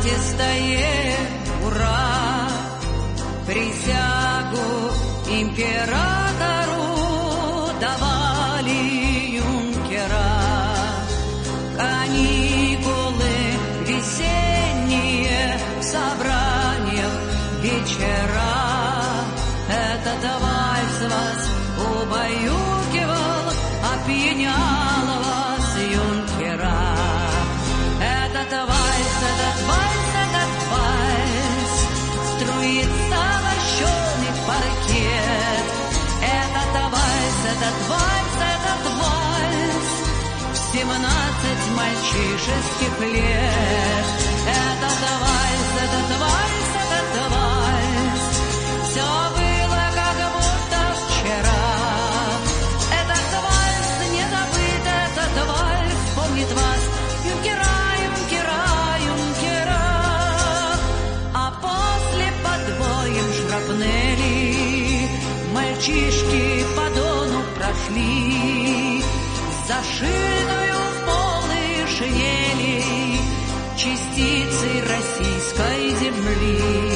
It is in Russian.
покладистое ура, присягу императору давали юнкера. Каникулы весенние, в собраниях вечера. Этот вальс вас убаюкивал, опьянял вас, юнкера. Этот вальс, струится лощеный паркет. Этот вальс, в 17 мальчишеских лет. Этот вальс, все было как будто вчера. Этот вальс не забыт, этот вальс помнит вас, юнкера, юнкера, юнкера. А после подвоем шрапнели мальчишки по Дону прошли, зашитую в полы шинели частицей российской земли.